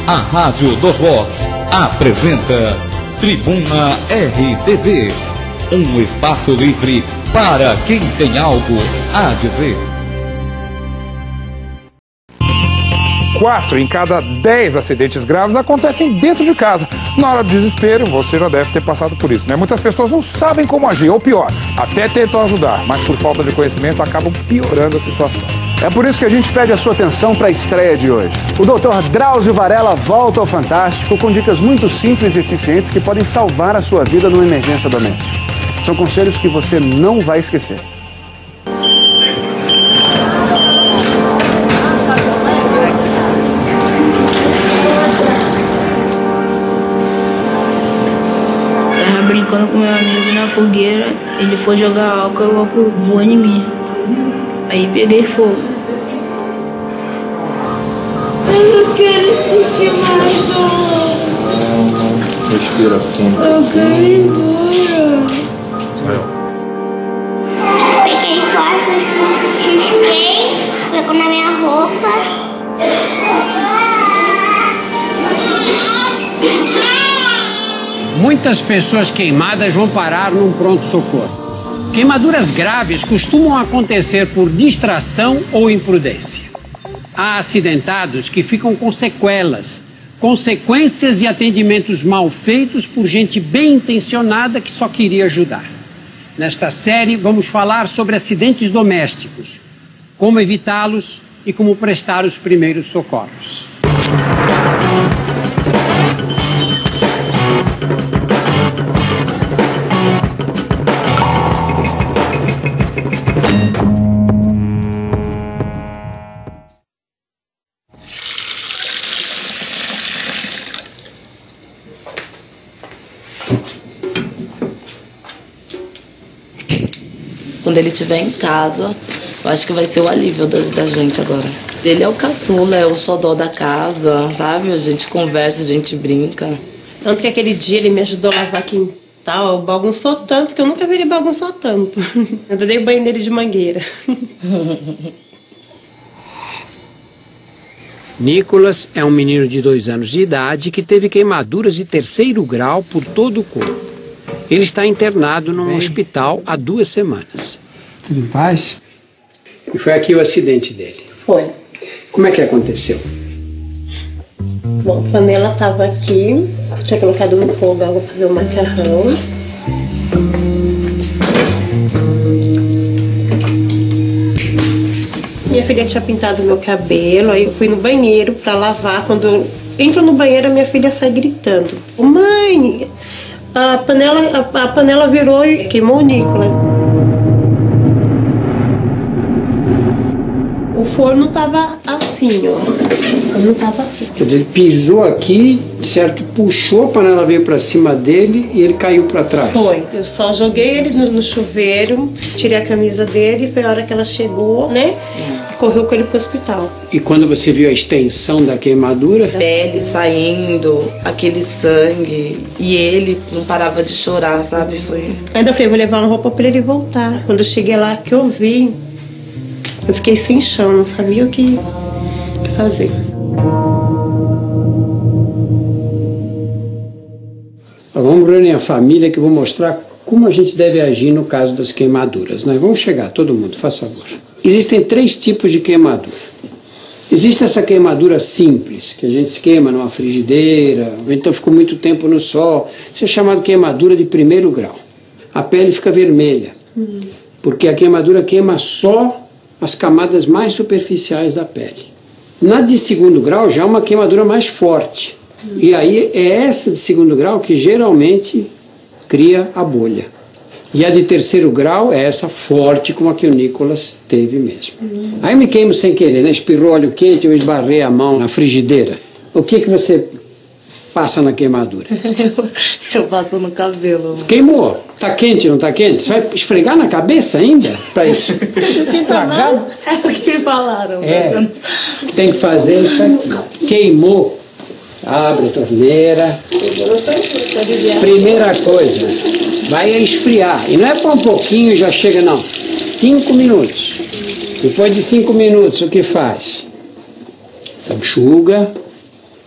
A Rádio dos Vox apresenta Tribuna RTV, um espaço livre para quem tem algo a dizer. 4 em cada 10 acidentes graves acontecem dentro de casa. Na hora do desespero, você já deve ter passado por isso, né? Muitas pessoas não sabem como agir, ou pior, até tentam ajudar, mas por falta de conhecimento acabam piorando a situação. É por isso que a gente pede a sua atenção para a estreia de hoje. O Dr. Drauzio Varela volta ao Fantástico com dicas muito simples e eficientes que podem salvar a sua vida numa emergência doméstica. São conselhos que você não vai esquecer. Tava brincando com meu amigo na fogueira, ele foi jogar álcool e o álcool voou em mim. Aí peguei fogo. Eu não quero sentir mais dor. Respira fundo. Eu quero ir embora. Peguei fósforo, risquei, colocou na minha roupa. Muitas pessoas queimadas vão parar num pronto-socorro. Queimaduras graves costumam acontecer por distração ou imprudência. Há acidentados que ficam com sequelas, consequências de atendimentos mal feitos por gente bem intencionada que só queria ajudar. Nesta série, vamos falar sobre acidentes domésticos, como evitá-los e como prestar os primeiros socorros. Quando ele estiver em casa, eu acho que vai ser o alívio da gente agora. Ele é o caçula, é o xodó da casa, sabe? A gente conversa, a gente brinca. Tanto que aquele dia ele me ajudou a lavar quintal, bagunçou tanto que eu nunca vi ele bagunçar tanto. Eu dei o banho dele de mangueira. Nicolas é um menino de 2 anos de idade que teve queimaduras de 3º grau por todo o corpo. Ele está internado num hospital há 2 semanas. Tudo em paz? E foi aqui o acidente dele? Foi. Como é que aconteceu? Bom, a panela estava aqui, eu tinha colocado no fogo água para fazer o macarrão. Minha filha tinha pintado meu cabelo, aí eu fui no banheiro para lavar. Quando eu entro no banheiro, a minha filha sai gritando: "Mãe, a panela virou e queimou o Nicolas." O forno tava assim, ó. O forno tava assim. Quer dizer, ele pisou aqui, certo? Puxou, a panela veio pra cima dele e ele caiu pra trás. Foi. Eu só joguei ele no chuveiro, tirei a camisa dele e foi a hora que ela chegou, né? E correu com ele pro hospital. E quando você viu a extensão da queimadura? Pele saindo, aquele sangue. E ele não parava de chorar, sabe? Foi. Ainda falei, vou levar uma roupa pra ele voltar. Quando eu cheguei lá, que eu vi, eu fiquei sem chão, não sabia o que fazer. Vamos reunir a família que eu vou mostrar como a gente deve agir no caso das queimaduras, né? Vamos chegar, todo mundo, faz favor. Existem 3 tipos de queimadura. Existe essa queimadura simples, que a gente se queima numa frigideira, ou então ficou muito tempo no sol. Isso é chamado queimadura de 1º grau. A pele fica vermelha, porque a queimadura queima só as camadas mais superficiais da pele. Na de 2º grau já é uma queimadura mais forte. E aí é essa de 2º grau que geralmente cria a bolha. E a de 3º grau é essa forte como a que o Nicolas teve mesmo. Aí eu me queimo sem querer, né? Espirrou óleo quente, eu esbarrei a mão na frigideira. O que você passa na queimadura? Eu passo no cabelo. Queimou. Tá quente, não tá quente? Você vai esfregar na cabeça ainda? Pra estragar? É o que me falaram. É. Tem que fazer isso aqui. Queimou. Abre a torneira. Primeira coisa, vai esfriar. E não é para um pouquinho e já chega, não. 5 minutos. Depois de 5 minutos, o que faz? Enxuga,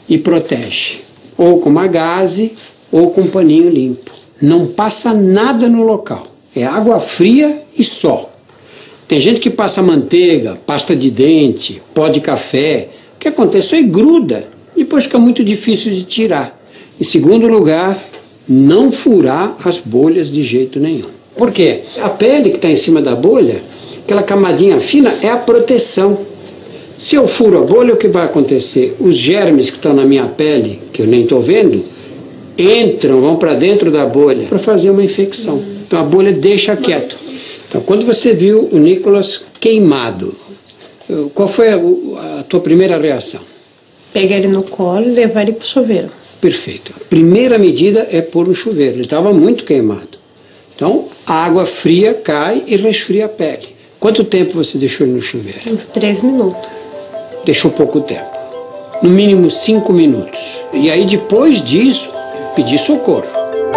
e protege, ou com uma gaze ou com um paninho limpo. Não passa nada no local, é água fria e só. Tem gente que passa manteiga, pasta de dente, pó de café. O que acontece? Isso aí gruda, depois fica muito difícil de tirar. Em segundo lugar, não furar as bolhas de jeito nenhum. Por quê? A pele que está em cima da bolha, aquela camadinha fina, é a proteção. Se eu furo a bolha, o que vai acontecer? Os germes que estão na minha pele, que eu nem estou vendo, entram, vão para dentro da bolha para fazer uma infecção. Então a bolha deixa quieto. Então quando você viu o Nicolas queimado, qual foi a tua primeira reação? Pegar ele no colo e levar ele para o chuveiro. Perfeito. A primeira medida é pôr no chuveiro. Ele estava muito queimado. Então a água fria cai e resfria a pele. Quanto tempo você deixou ele no chuveiro? Uns 3 minutos. Deixou pouco tempo. No mínimo 5 minutos. E aí depois disso, pedir socorro.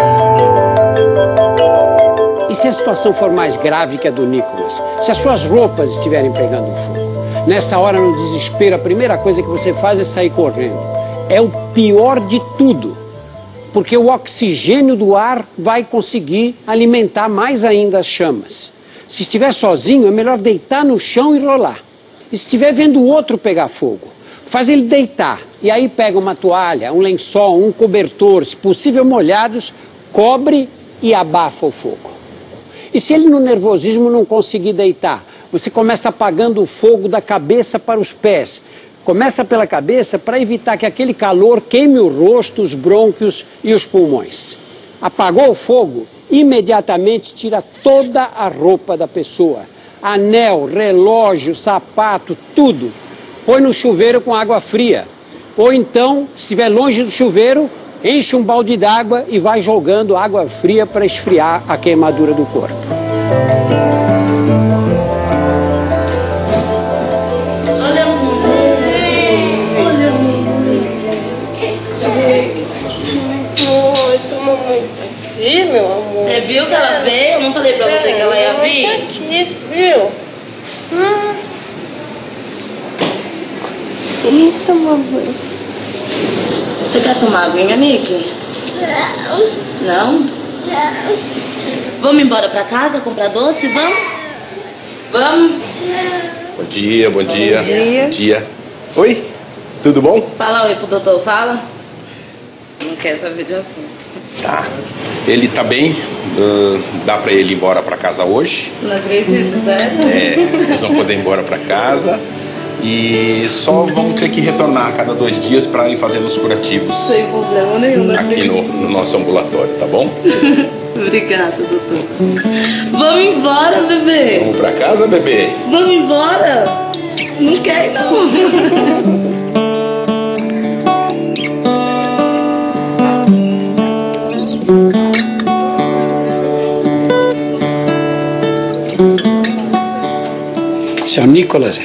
E se a situação for mais grave que a do Nicolas? Se as suas roupas estiverem pegando fogo? Nessa hora, no desespero, a primeira coisa que você faz é sair correndo. É o pior de tudo. Porque o oxigênio do ar vai conseguir alimentar mais ainda as chamas. Se estiver sozinho, é melhor deitar no chão e rolar. E se estiver vendo o outro pegar fogo, faz ele deitar. E aí pega uma toalha, um lençol, um cobertor, se possível molhados, cobre e abafa o fogo. E se ele no nervosismo não conseguir deitar, você começa apagando o fogo da cabeça para os pés. Começa pela cabeça para evitar que aquele calor queime o rosto, os brônquios e os pulmões. Apagou o fogo, imediatamente tira toda a roupa da pessoa. Anel, relógio, sapato, tudo. Põe no chuveiro com água fria. Ou então, se estiver longe do chuveiro, enche um balde d'água e vai jogando água fria para esfriar a queimadura do corpo. Meu amor. Você viu que ela veio? Eu não falei pra você que ela ia vir? Aqui, viu? Eita, mamãe. Você quer tomar aguinha, Nick? Não. Não? Vamos embora pra casa comprar doce? Vamos? Vamos? Bom dia, bom dia. Bom dia. Oi, tudo bom? Fala oi pro doutor, fala. Não quer saber de assunto. Tá. Ele tá bem, dá pra ele ir embora pra casa hoje. Não acredito, sério? Vocês vão poder ir embora pra casa. E só vão ter que retornar a cada 2 dias pra ir fazendo os curativos. Sem problema nenhum, né? Aqui no nosso ambulatório, tá bom? Obrigada, doutor. Vamos embora, bebê. Vamos pra casa, bebê? Vamos embora. Não quer, não. Seu Nicolas,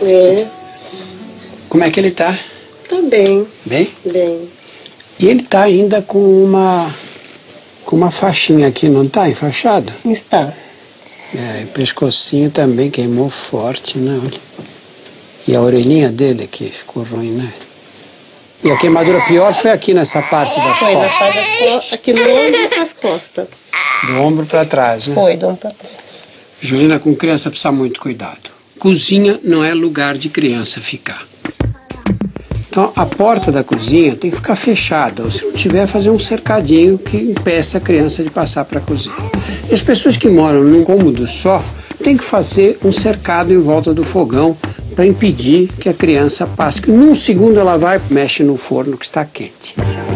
como é que ele tá? Tá bem. Bem? Bem. E ele tá ainda com uma faixinha aqui, não tá enfaixado? Está. O pescocinho também queimou forte, né? Olha. E a orelhinha dele aqui ficou ruim, né? E a queimadura pior foi aqui nessa parte das Foi costas. na parte das costas, aqui no ombro e nas costas. Do ombro para trás, né? Foi, do ombro pra trás. Julina, com criança precisa muito cuidado. Cozinha não é lugar de criança ficar. Então, a porta da cozinha tem que ficar fechada, ou se não tiver, fazer um cercadinho que impeça a criança de passar para a cozinha. E as pessoas que moram num cômodo só tem que fazer um cercado em volta do fogão para impedir que a criança passe. Num segundo ela vai e mexe no forno que está quente.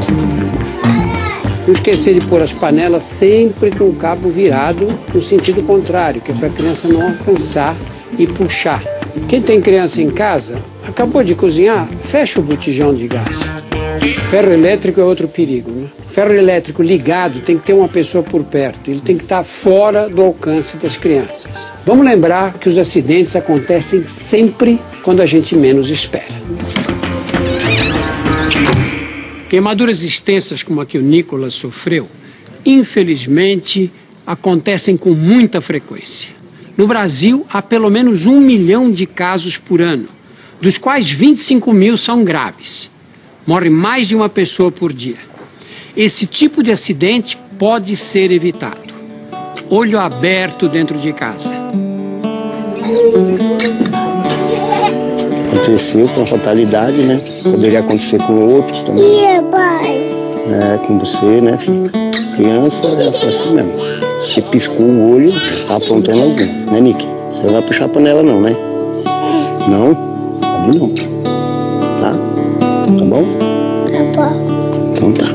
Não esquecer de pôr as panelas sempre com o cabo virado no sentido contrário, que é para a criança não alcançar e puxar. Quem tem criança em casa, acabou de cozinhar, fecha o botijão de gás. Ferro elétrico é outro perigo, né? Ferro elétrico ligado tem que ter uma pessoa por perto, ele tem que estar fora do alcance das crianças. Vamos lembrar que os acidentes acontecem sempre quando a gente menos espera. Queimaduras extensas como a que o Nicolas sofreu, infelizmente, acontecem com muita frequência. No Brasil, há pelo menos 1 milhão de casos por ano, dos quais 25 mil são graves. Morre mais de uma pessoa por dia. Esse tipo de acidente pode ser evitado. Olho aberto dentro de casa. Aconteceu com fatalidade, né? Poderia acontecer com outros também. Com você, né, filho? Criança é assim mesmo. Você piscou o olho, tá aprontando alguém, né, Nick? Você não vai puxar a panela não, né? Não? Pode não. Tá? Tá bom? Tá bom. Então tá.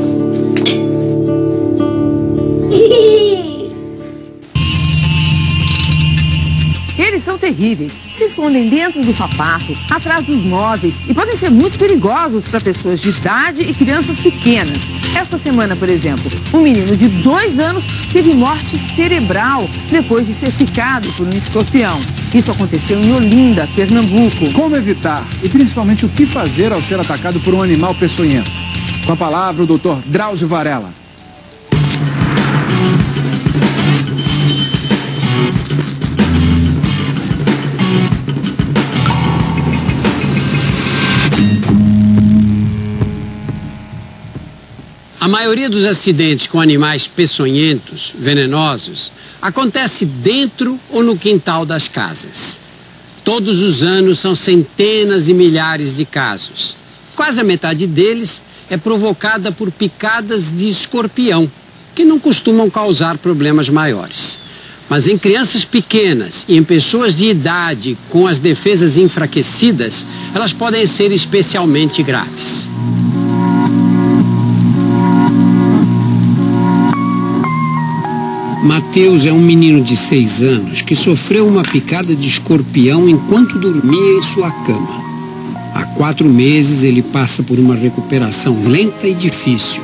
Eles são terríveis. Se escondem dentro do sapato, atrás dos móveis e podem ser muito perigosos para pessoas de idade e crianças pequenas. Esta semana, por exemplo, um menino de 2 anos teve morte cerebral depois de ser picado por um escorpião. Isso aconteceu em Olinda, Pernambuco. Como evitar e principalmente o que fazer ao ser atacado por um animal peçonhento? Com a palavra o Dr. Drauzio Varela. A maioria dos acidentes com animais peçonhentos, venenosos, acontece dentro ou no quintal das casas. Todos os anos são centenas e milhares de casos. Quase a metade deles é provocada por picadas de escorpião, que não costumam causar problemas maiores. Mas em crianças pequenas e em pessoas de idade com as defesas enfraquecidas, elas podem ser especialmente graves. Mateus é um menino de 6 anos que sofreu uma picada de escorpião enquanto dormia em sua cama. Há 4 meses ele passa por uma recuperação lenta e difícil.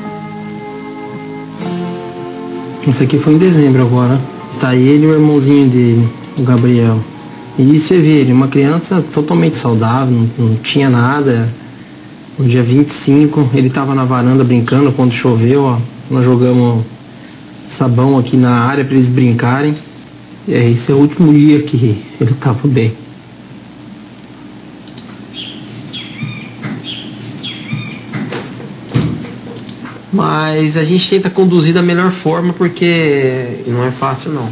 Isso aqui foi em dezembro agora. Tá ele e o irmãozinho dele, o Gabriel. E você vê ele, uma criança totalmente saudável, não tinha nada. No dia 25, ele tava na varanda brincando quando choveu, ó. Nós jogamos sabão aqui na área para eles brincarem. E esse é o último dia que ele tava bem. Mas a gente tenta conduzir da melhor forma porque não é fácil não.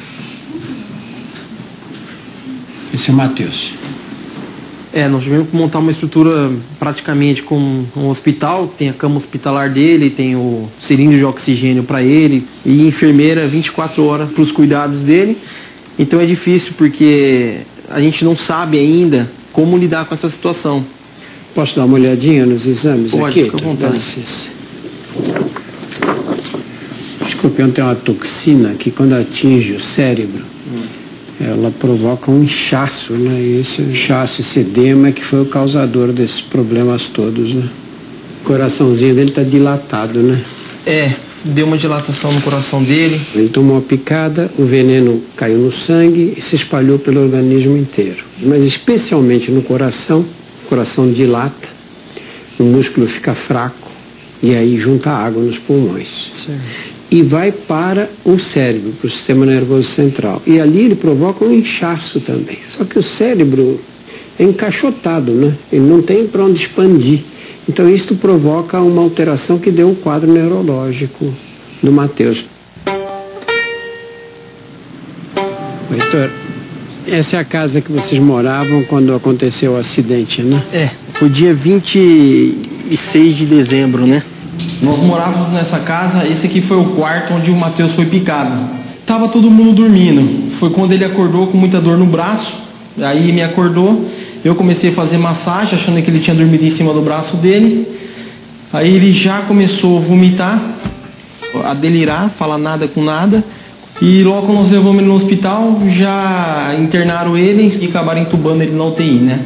Esse é o Mateus. Nós tivemos que montar uma estrutura praticamente com um hospital, tem a cama hospitalar dele, tem o cilindro de oxigênio para ele e enfermeira 24 horas para os cuidados dele. Então é difícil porque a gente não sabe ainda como lidar com essa situação. Posso dar uma olhadinha nos exames aqui? Pode, fica à vontade. O escorpião tem uma toxina que quando atinge o cérebro, ela provoca um inchaço, né? E esse inchaço, esse edema é que foi o causador desses problemas todos, né? O coraçãozinho dele está dilatado, né? Deu uma dilatação no coração dele. Ele tomou uma picada, o veneno caiu no sangue e se espalhou pelo organismo inteiro. Mas especialmente no coração, o coração dilata, o músculo fica fraco e aí junta água nos pulmões. Certo. E vai para o cérebro, para o sistema nervoso central. E ali ele provoca um inchaço também. Só que o cérebro é encaixotado, né? Ele não tem para onde expandir. Então isso provoca uma alteração que deu um quadro neurológico do Mateus. Heitor, essa é a casa que vocês moravam quando aconteceu o acidente, né? Foi dia 26 de dezembro, né? Nós morávamos nessa casa, esse aqui foi o quarto onde o Mateus foi picado. Tava todo mundo dormindo. Foi quando ele acordou com muita dor no braço. Aí me acordou. Eu comecei a fazer massagem, achando que ele tinha dormido em cima do braço dele. Aí ele já começou a vomitar, a delirar, falar nada com nada. E logo nós levamos ele no hospital, já internaram ele e acabaram entubando ele na UTI, né?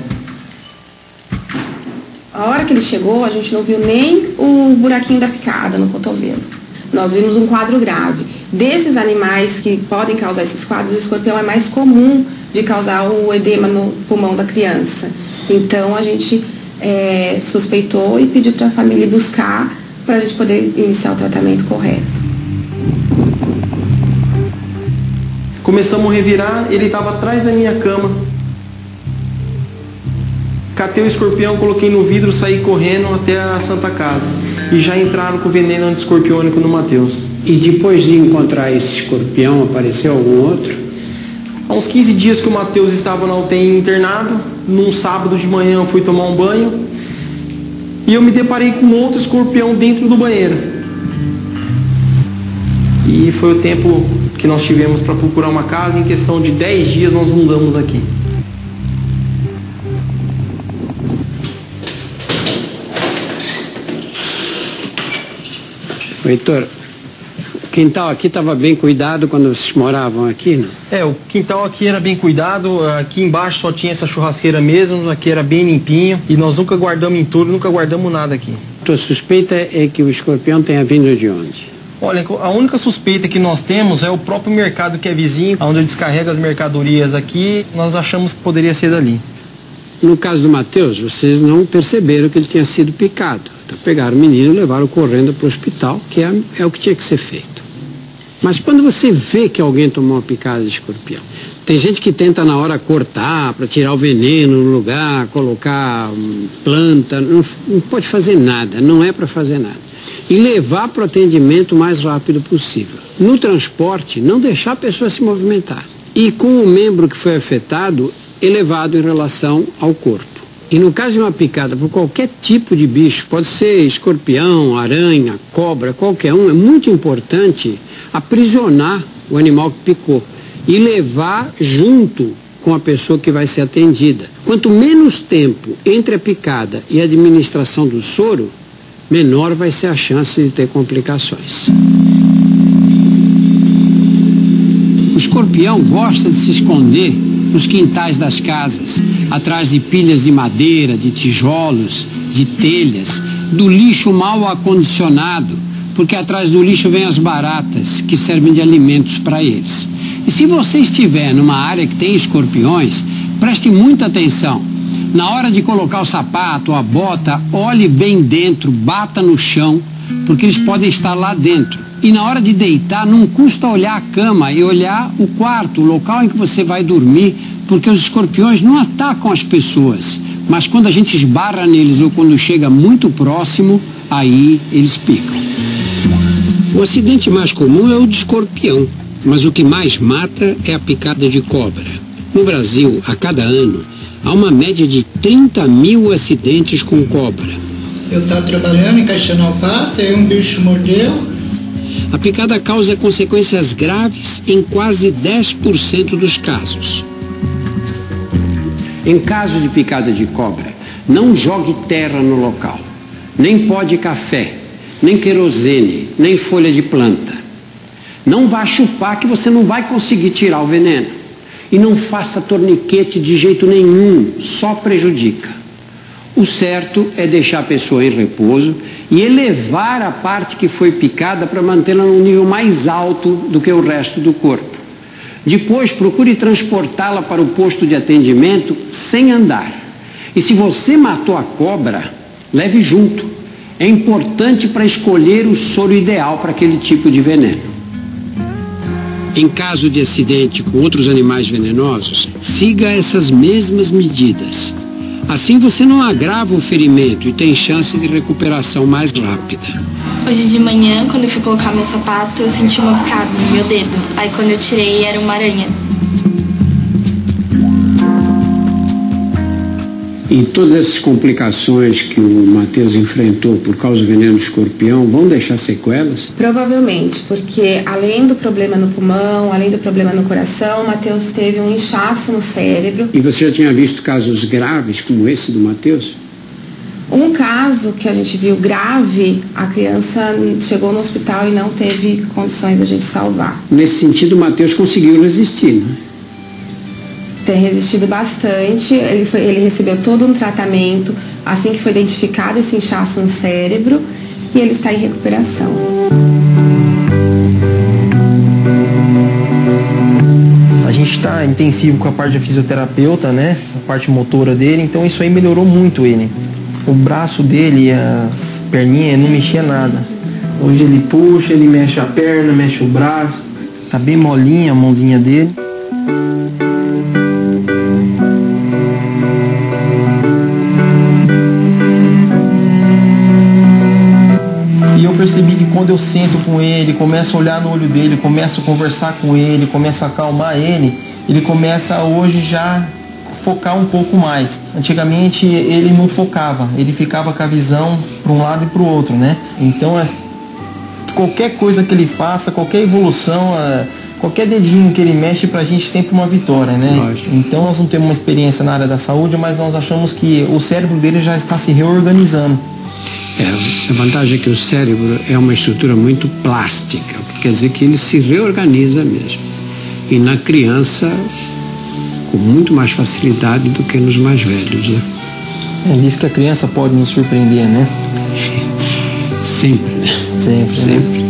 A hora que ele chegou, a gente não viu nem o buraquinho da picada no cotovelo. Nós vimos um quadro grave. Desses animais que podem causar esses quadros, o escorpião é mais comum de causar o edema no pulmão da criança. Então a gente suspeitou e pediu para a família buscar para a gente poder iniciar o tratamento correto. Começamos a revirar, ele estava atrás da minha cama. Catei o escorpião, coloquei no vidro, saí correndo até a Santa Casa. E já entraram com veneno antiescorpiônico no Matheus. E depois de encontrar esse escorpião, apareceu algum outro? Há uns 15 dias que o Matheus estava na UTI internado, num sábado de manhã eu fui tomar um banho e eu me deparei com outro escorpião dentro do banheiro. E foi o tempo que nós tivemos para procurar uma casa. Em questão de 10 dias nós mudamos aqui. Heitor, o quintal aqui estava bem cuidado quando vocês moravam aqui, não? O quintal aqui era bem cuidado, aqui embaixo só tinha essa churrasqueira mesmo, aqui era bem limpinho e nós nunca guardamos entulho, nunca guardamos nada aqui. Tua suspeita é que o escorpião tenha vindo de onde? Olha, a única suspeita que nós temos é o próprio mercado que é vizinho, onde ele descarrega as mercadorias aqui, nós achamos que poderia ser dali. No caso do Matheus, vocês não perceberam que ele tinha sido picado. Então pegaram o menino e levaram correndo para o hospital, que é o que tinha que ser feito. Mas quando você vê que alguém tomou uma picada de escorpião, tem gente que tenta na hora cortar para tirar o veneno no lugar, colocar planta, não pode fazer nada, não é para fazer nada. E levar para o atendimento o mais rápido possível. No transporte, não deixar a pessoa se movimentar. E com o membro que foi afetado, elevado em relação ao corpo. E no caso de uma picada por qualquer tipo de bicho, pode ser escorpião, aranha, cobra, qualquer um, é muito importante aprisionar o animal que picou e levar junto com a pessoa que vai ser atendida. Quanto menos tempo entre a picada e a administração do soro, menor vai ser a chance de ter complicações. O escorpião gosta de se esconder nos quintais das casas, atrás de pilhas de madeira, de tijolos, de telhas, do lixo mal acondicionado, porque atrás do lixo vem as baratas que servem de alimentos para eles. E se você estiver numa área que tem escorpiões, preste muita atenção. Na hora de colocar o sapato ou a bota, olhe bem dentro, bata no chão, porque eles podem estar lá dentro. E na hora de deitar, não custa olhar a cama e olhar o quarto, o local em que você vai dormir, porque os escorpiões não atacam as pessoas, mas quando a gente esbarra neles ou quando chega muito próximo, aí eles picam. O acidente mais comum é o de escorpião, mas o que mais mata é a picada de cobra. No Brasil, a cada ano, há uma média de 30 mil acidentes com cobra. Eu estava trabalhando, encaixando alface, aí um bicho mordeu. A picada causa consequências graves em quase 10% dos casos. Em caso de picada de cobra, não jogue terra no local, nem pó de café, nem querosene, nem folha de planta. Não vá chupar que você não vai conseguir tirar o veneno. E não faça torniquete de jeito nenhum, só prejudica. O certo é deixar a pessoa em repouso e elevar a parte que foi picada para mantê-la num nível mais alto do que o resto do corpo. Depois, procure transportá-la para o posto de atendimento sem andar. E se você matou a cobra, leve junto. É importante para escolher o soro ideal para aquele tipo de veneno. Em caso de acidente com outros animais venenosos, siga essas mesmas medidas. Assim você não agrava o ferimento e tem chance de recuperação mais rápida. Hoje de manhã, quando eu fui colocar meu sapato, eu senti uma picada no meu dedo. Aí quando eu tirei, era uma aranha. E todas essas complicações que o Matheus enfrentou por causa do veneno do escorpião vão deixar sequelas? Provavelmente, porque além do problema no pulmão, além do problema no coração, o Matheus teve um inchaço no cérebro. E você já tinha visto casos graves como esse do Matheus? Um caso que a gente viu grave, a criança chegou no hospital e não teve condições de a gente salvar. Nesse sentido, o Matheus conseguiu resistir, né? Tem resistido bastante, ele recebeu todo um tratamento assim que foi identificado esse inchaço no cérebro e ele está em recuperação. A gente está intensivo com a parte de fisioterapeuta, né? A parte motora dele, então isso aí melhorou muito ele. O braço dele, as perninhas, não mexia nada. Hoje ele puxa, ele mexe a perna, mexe o braço, tá bem molinha a mãozinha dele. percebi que quando eu sento com ele, começo a olhar no olho dele, começo a conversar com ele, começo a acalmar ele começa hoje já focar um pouco mais. Antigamente ele não focava, ele ficava com a visão para um lado e para o outro, né? Então qualquer coisa que ele faça, qualquer evolução, qualquer dedinho que ele mexe, pra gente sempre uma vitória, né? Lógico. Então nós não temos uma experiência na área da saúde, mas nós achamos que o cérebro dele já está se reorganizando. A vantagem é que o cérebro é uma estrutura muito plástica, o que quer dizer que ele se reorganiza mesmo. E na criança, com muito mais facilidade do que nos mais velhos, né? Diz que a criança pode nos surpreender, né? Sempre, né? Sempre. Sempre.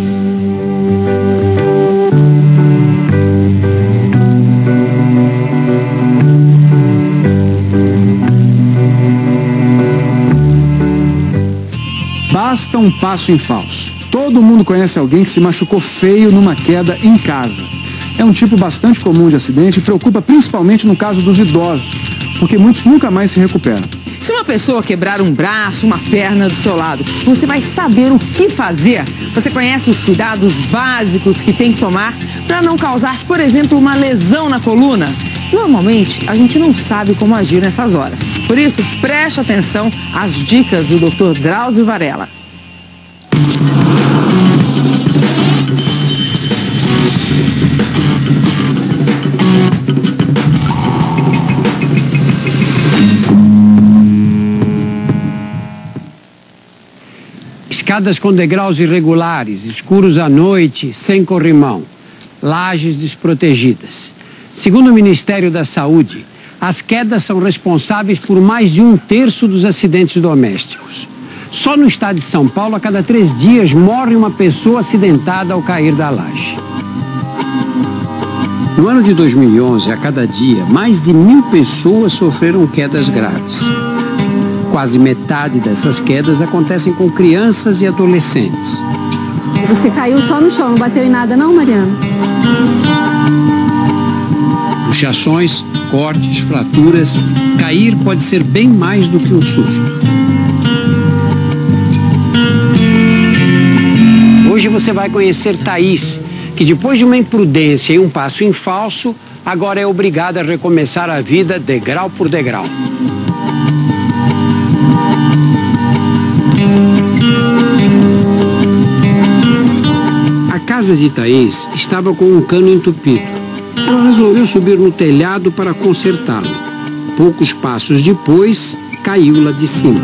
Basta um passo em falso. Todo mundo conhece alguém que se machucou feio numa queda em casa. É um tipo bastante comum de acidente e preocupa principalmente no caso dos idosos, porque muitos nunca mais se recuperam. Se uma pessoa quebrar um braço, uma perna do seu lado, você vai saber o que fazer. Você conhece os cuidados básicos que tem que tomar para não causar, por exemplo, uma lesão na coluna? Normalmente, a gente não sabe como agir nessas horas. Por isso, preste atenção às dicas do Dr. Drauzio Varella. Escadas com degraus irregulares, escuros à noite, sem corrimão, lajes desprotegidas. Segundo o Ministério da Saúde, as quedas são responsáveis por mais de 1/3 dos acidentes domésticos. Só no estado de São Paulo, a cada 3 dias, morre uma pessoa acidentada ao cair da laje. No ano de 2011, a cada dia, mais de 1.000 pessoas sofreram quedas graves. Quase metade dessas quedas acontecem com crianças e adolescentes. Você caiu só no chão, não bateu em nada não, Mariana? Luxações, cortes, fraturas. Cair pode ser bem mais do que um susto. Hoje você vai conhecer Thaís, que depois de uma imprudência e um passo em falso, agora é obrigada a recomeçar a vida degrau por degrau. A casa de Thaís estava com um cano entupido. Ela resolveu subir no telhado para consertá-lo. Poucos passos depois, caiu lá de cima.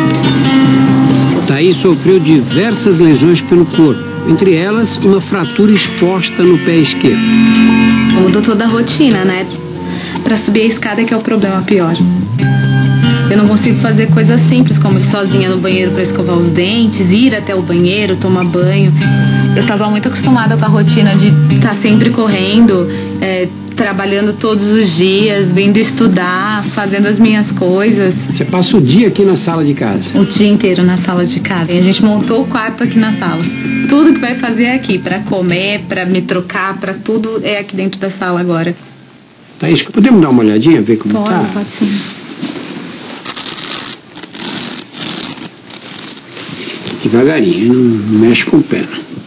Thaís sofreu diversas lesões pelo corpo, entre elas uma fratura exposta no pé esquerdo. Mudou toda a rotina, né? Para subir a escada que é o problema pior. Eu não consigo fazer coisas simples, como ir sozinha no banheiro para escovar os dentes, ir até o banheiro, tomar banho. Eu estava muito acostumada com a rotina de estar sempre correndo, trabalhando todos os dias, vindo estudar, fazendo as minhas coisas. Você passa o dia aqui na sala de casa? O dia inteiro na sala de casa. E a gente montou o quarto aqui na sala. Tudo que vai fazer é aqui, para comer, para me trocar, para tudo é aqui dentro da sala agora. Thaís, podemos dar uma olhadinha, ver como tá? Pode sim. Devagarinho, não mexe com o pé.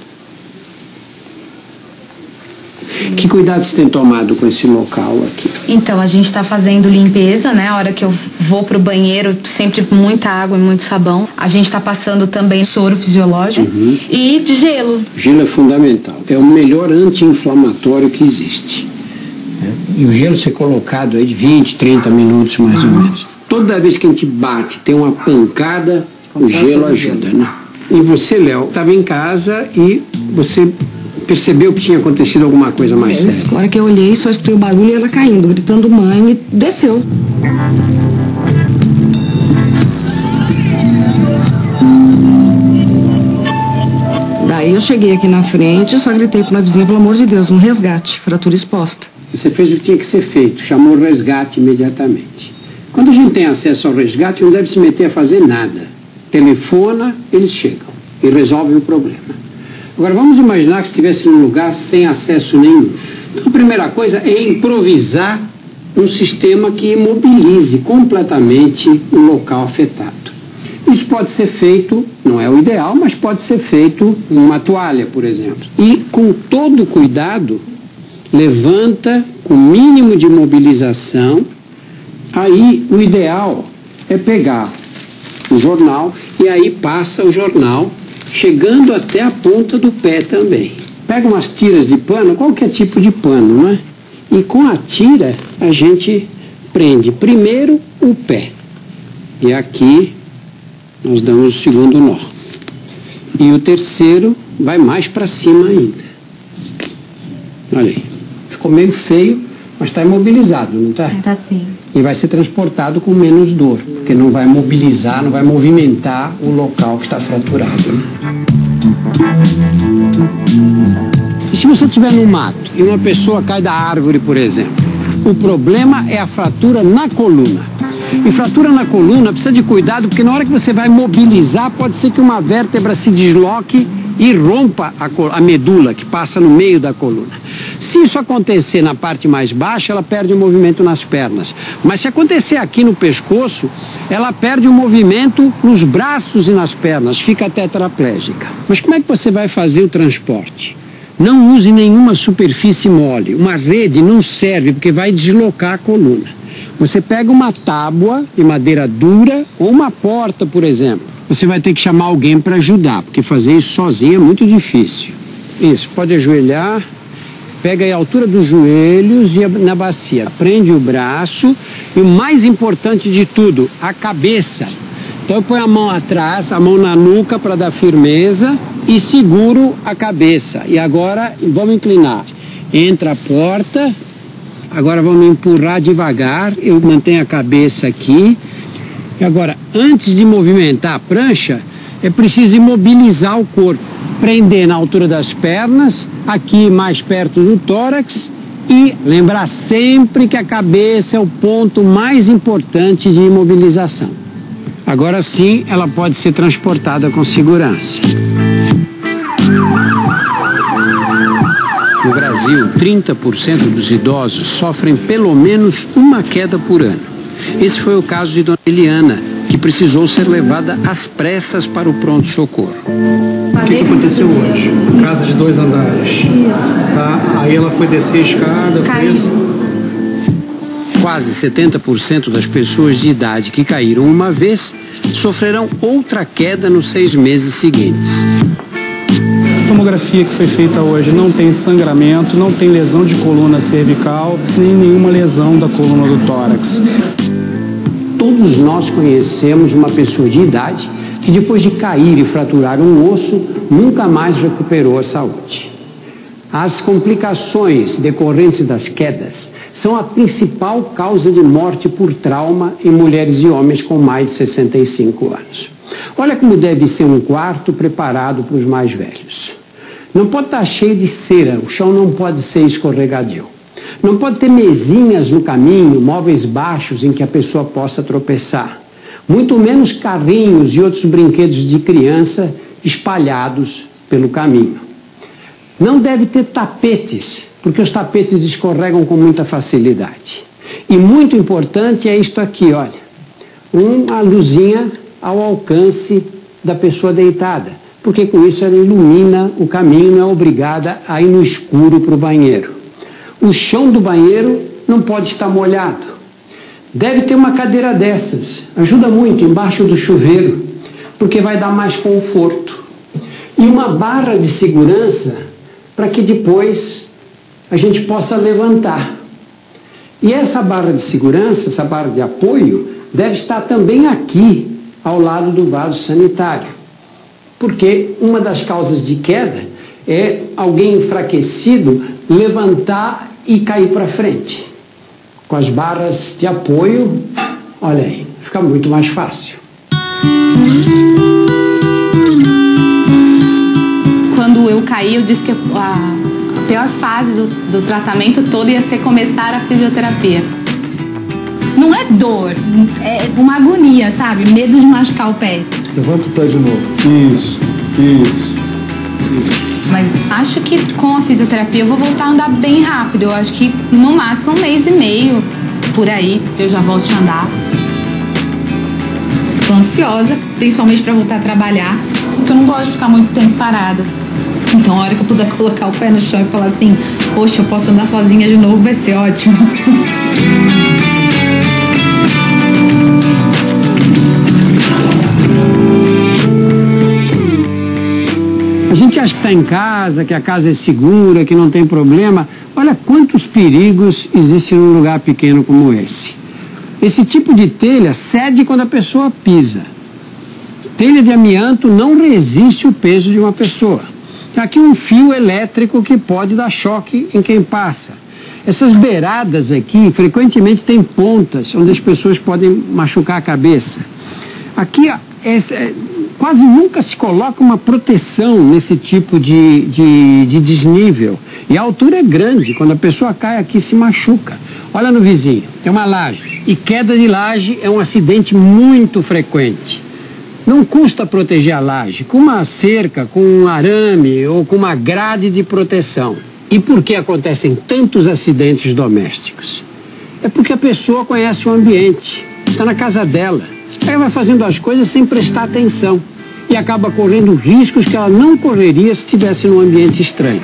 Que cuidado você tem tomado com esse local aqui? Então, a gente está fazendo limpeza, né? A hora que eu vou pro banheiro, sempre muita água e muito sabão. A gente está passando também soro fisiológico e gelo. Gelo é fundamental. É o melhor anti-inflamatório que existe. E o gelo ser colocado aí de 20, 30 minutos mais ou menos. Toda vez que a gente bate, tem uma pancada, o gelo ajuda, né? E você, Léo, estava em casa e você percebeu que tinha acontecido alguma coisa mais séria? Na hora que eu olhei, só escutei o barulho e ela caindo, gritando mãe, e desceu. Daí eu cheguei aqui na frente e só gritei para uma vizinha, pelo amor de Deus, um resgate, fratura exposta. Você fez o que tinha que ser feito, chamou o resgate imediatamente. Quando a gente tem acesso ao resgate, não deve se meter a fazer nada. Telefona, eles chegam e resolvem o problema. Agora, vamos imaginar que estivesse num lugar sem acesso nenhum. Então, a primeira coisa é improvisar um sistema que imobilize completamente o local afetado. Isso pode ser feito, não é o ideal, mas pode ser feito em uma toalha, por exemplo. E com todo cuidado, levanta com o mínimo de mobilização. Aí o ideal é pegar o jornal e aí passa o jornal chegando até a ponta do pé também. Pega umas tiras de pano, qualquer tipo de pano, não é? E com a tira a gente prende primeiro o pé. E aqui nós damos o segundo nó. E o terceiro vai mais para cima ainda. Olha aí. Ficou meio feio, mas está imobilizado, não está? Está sim. E vai ser transportado com menos dor, porque não vai mobilizar, não vai movimentar o local que está fraturado. E se você estiver no mato e uma pessoa cai da árvore, por exemplo, o problema é a fratura na coluna. E fratura na coluna precisa de cuidado, porque na hora que você vai mobilizar, pode ser que uma vértebra se desloque e rompa a medula que passa no meio da coluna. Se isso acontecer na parte mais baixa, ela perde o movimento nas pernas. Mas se acontecer aqui no pescoço, ela perde o movimento nos braços e nas pernas, fica tetraplégica. Mas como é que você vai fazer o transporte? Não use nenhuma superfície mole. Uma rede não serve, porque vai deslocar a coluna. Você pega uma tábua de madeira dura ou uma porta, por exemplo. Você vai ter que chamar alguém para ajudar, porque fazer isso sozinho é muito difícil. Isso, pode ajoelhar, pega aí a altura dos joelhos e na bacia. Prende o braço e o mais importante de tudo, a cabeça. Então eu ponho a mão atrás, a mão na nuca para dar firmeza e seguro a cabeça. E agora vamos inclinar. Entra a porta, agora vamos empurrar devagar, eu mantenho a cabeça aqui. E agora, antes de movimentar a prancha, é preciso imobilizar o corpo. Prender na altura das pernas, aqui mais perto do tórax e lembrar sempre que a cabeça é o ponto mais importante de imobilização. Agora sim, ela pode ser transportada com segurança. No Brasil, 30% dos idosos sofrem pelo menos uma queda por ano. Esse foi o caso de Dona Eliana, que precisou ser levada às pressas para o pronto-socorro. O que aconteceu hoje? Casa de 2 andares. Isso. Tá? Aí ela foi descer a escada, foi isso? Quase 70% das pessoas de idade que caíram uma vez sofrerão outra queda nos 6 meses seguintes. A tomografia que foi feita hoje não tem sangramento, não tem lesão de coluna cervical, nem nenhuma lesão da coluna do tórax. Todos nós conhecemos uma pessoa de idade que depois de cair e fraturar um osso, nunca mais recuperou a saúde. As complicações decorrentes das quedas são a principal causa de morte por trauma em mulheres e homens com mais de 65 anos. Olha como deve ser um quarto preparado para os mais velhos. Não pode estar cheio de cera, o chão não pode ser escorregadio. Não pode ter mesinhas no caminho, móveis baixos em que a pessoa possa tropeçar. Muito menos carrinhos e outros brinquedos de criança espalhados pelo caminho. Não deve ter tapetes, porque os tapetes escorregam com muita facilidade. E muito importante é isto aqui, olha. Uma luzinha ao alcance da pessoa deitada, porque com isso ela ilumina o caminho, não é obrigada a ir no escuro para o banheiro. O chão do banheiro não pode estar molhado. Deve ter uma cadeira dessas, ajuda muito, embaixo do chuveiro, porque vai dar mais conforto. E uma barra de segurança para que depois a gente possa levantar. E essa barra de segurança, essa barra de apoio, deve estar também aqui, ao lado do vaso sanitário. Porque uma das causas de queda é alguém enfraquecido levantar e cair para frente. Com as barras de apoio, olha aí, fica muito mais fácil. Quando eu caí, eu disse que a pior fase do tratamento todo ia ser começar a fisioterapia. Não é dor, é uma agonia, sabe? Medo de machucar o pé. Levanta o pé de novo. Isso. Mas acho que com a fisioterapia eu vou voltar a andar bem rápido. Eu acho que no máximo 1 mês e meio, por aí, eu já volto a andar. tô ansiosa, principalmente para voltar a trabalhar, porque eu não gosto de ficar muito tempo parada. Então, a hora que eu puder colocar o pé no chão e falar assim, poxa, eu posso andar sozinha de novo, vai ser ótimo. A gente acha que está em casa, que a casa é segura, que não tem problema. Olha quantos perigos existem num lugar pequeno como esse. Esse tipo de telha cede quando a pessoa pisa. Telha de amianto não resiste o peso de uma pessoa. Tem aqui um fio elétrico que pode dar choque em quem passa. Essas beiradas aqui frequentemente têm pontas onde as pessoas podem machucar a cabeça. Aqui quase nunca se coloca uma proteção nesse tipo de desnível. E a altura é grande, quando a pessoa cai aqui se machuca. Olha no vizinho, tem uma laje. E queda de laje é um acidente muito frequente. Não custa proteger a laje com uma cerca, com um arame ou com uma grade de proteção. E por que acontecem tantos acidentes domésticos? É porque a pessoa conhece o ambiente, está na casa dela. Ela vai fazendo as coisas sem prestar atenção e acaba correndo riscos que ela não correria se estivesse num ambiente estranho.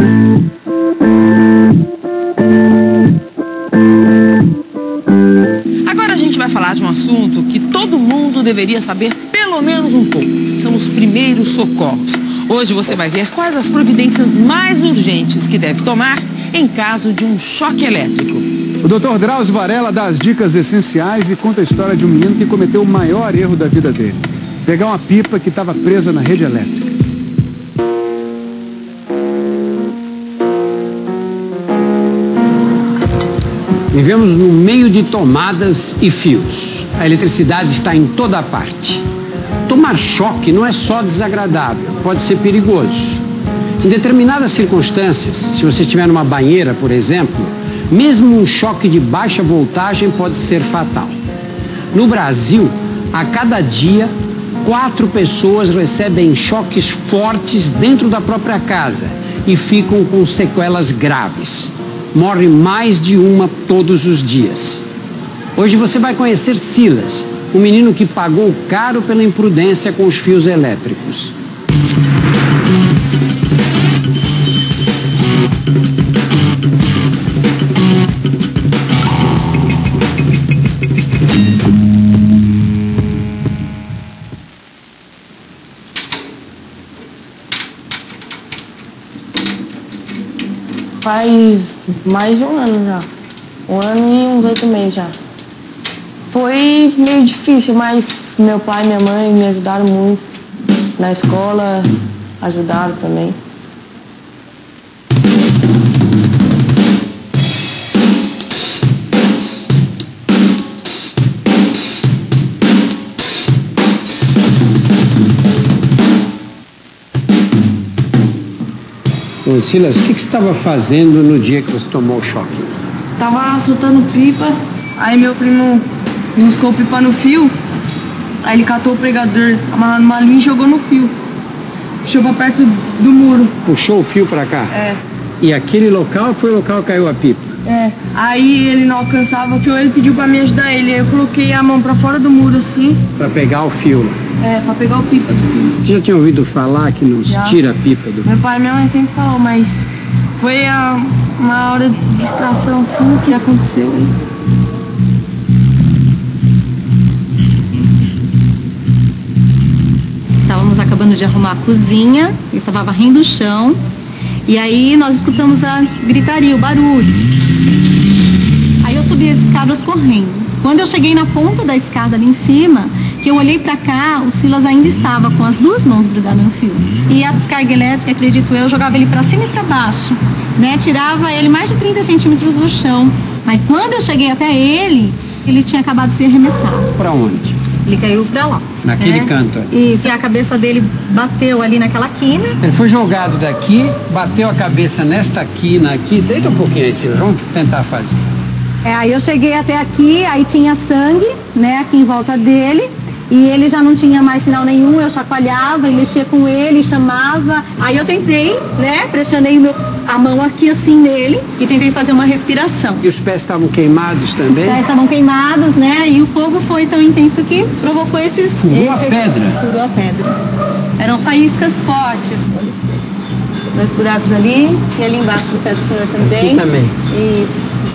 Agora a gente vai falar de um assunto que todo mundo deveria saber pelo menos um pouco. São os primeiros socorros. Hoje você vai ver quais as providências mais urgentes que deve tomar em caso de um choque elétrico. O Dr. Drauzio Varela dá as dicas essenciais e conta a história de um menino que cometeu o maior erro da vida dele. Pegar uma pipa que estava presa na rede elétrica. Vivemos no meio de tomadas e fios. A eletricidade está em toda parte. Tomar choque não é só desagradável, pode ser perigoso. Em determinadas circunstâncias, se você estiver numa banheira, por exemplo, mesmo um choque de baixa voltagem pode ser fatal. No Brasil, a cada dia, 4 pessoas recebem choques fortes dentro da própria casa e ficam com sequelas graves. Morre mais de uma todos os dias. Hoje você vai conhecer Silas, um menino que pagou caro pela imprudência com os fios elétricos. Faz mais de um ano já. 1 ano e uns 8 meses já. Foi meio difícil, mas meu pai e minha mãe me ajudaram muito. Na escola, ajudaram também. Ô, Silas, o que você estava fazendo no dia que você tomou o choque? Tava soltando pipa, aí meu primo buscou pipa no fio, aí ele catou o pregador amarrado numa linha e jogou no fio. Puxou pra perto do muro. Puxou o fio pra cá? É. E aquele local foi o local que caiu a pipa? É. Aí ele não alcançava o fio, ele pediu pra me ajudar ele. Aí eu coloquei a mão pra fora do muro assim. Pra pegar o fio? É, pra pegar o pipa do fio. Você já tinha ouvido falar que não se tira a pipa do fio? Meu pai e minha mãe sempre falou, mas foi uma hora de distração assim que aconteceu aí. Estávamos acabando de arrumar a cozinha, eu estava varrendo o chão, e aí nós escutamos a gritaria, o barulho. Aí eu subi as escadas correndo. Quando eu cheguei na ponta da escada ali em cima, que eu olhei pra cá, o Silas ainda estava com as 2 mãos grudadas no fio. E a descarga elétrica, acredito eu, jogava ele pra cima e pra baixo, né? Tirava ele mais de 30 centímetros do chão. Mas quando eu cheguei até ele tinha acabado de ser arremessado. Pra onde? Ele caiu pra lá. Naquele canto ali. Isso, e a cabeça dele bateu ali naquela quina. Ele foi jogado daqui, bateu a cabeça nesta quina aqui. Deita um pouquinho aí, Silas, vamos tentar fazer. Aí eu cheguei até aqui, aí tinha sangue, né, aqui em volta dele. e ele já não tinha mais sinal nenhum, eu chacoalhava e mexia com ele, chamava. Aí eu tentei, né, pressionei a mão aqui assim nele e tentei fazer uma respiração. E os pés estavam queimados também? Os pés estavam queimados, né, e o fogo foi tão intenso que provocou esses... Furou a pedra? Furou a pedra. Eram faíscas fortes. 2 buracos ali e ali embaixo do pé do senhor também. Aqui também? Isso.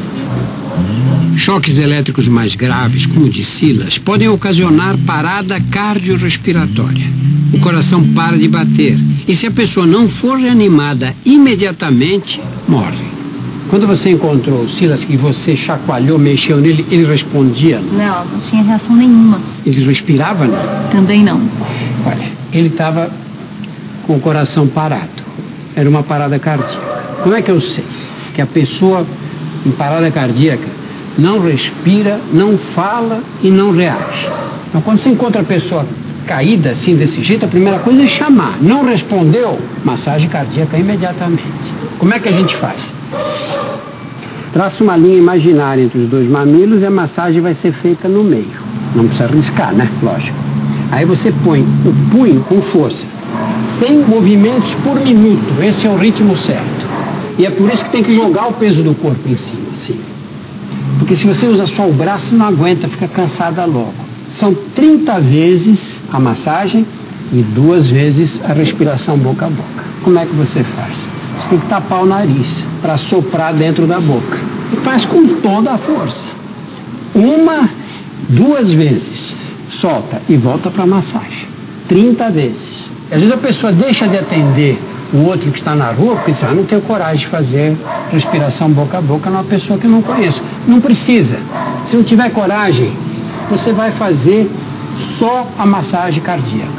Choques elétricos mais graves, como o de Silas, podem ocasionar parada cardiorrespiratória. O coração para de bater e se a pessoa não for reanimada imediatamente, morre. Quando você encontrou o Silas, que você chacoalhou, mexeu nele, ele respondia? Não tinha reação nenhuma. Ele respirava, não? Também não. Olha, ele estava com o coração parado. Era uma parada cardíaca. Como é que eu sei que a pessoa em parada cardíaca não respira, não fala e não reage? Então, quando você encontra a pessoa caída assim, desse jeito, a primeira coisa é chamar. Não respondeu? Massagem cardíaca imediatamente. Como é que a gente faz? Traça uma linha imaginária entre os 2 mamilos e a massagem vai ser feita no meio. Não precisa arriscar, né? Lógico. Aí você põe o punho com força. 100 movimentos por minuto. Esse é o ritmo certo. E é por isso que tem que jogar o peso do corpo em cima, assim. Porque se você usa só o braço, não aguenta, fica cansada logo. São 30 vezes a massagem e 2 vezes a respiração boca a boca. Como é que você faz? Você tem que tapar o nariz para soprar dentro da boca. E faz com toda a força. 1, 2 vezes. Solta e volta para a massagem. 30 vezes. E às vezes a pessoa deixa de atender o outro que está na rua, porque diz, não tenho coragem de fazer respiração boca a boca numa pessoa que eu não conheço. Não precisa. Se não tiver coragem, você vai fazer só a massagem cardíaca.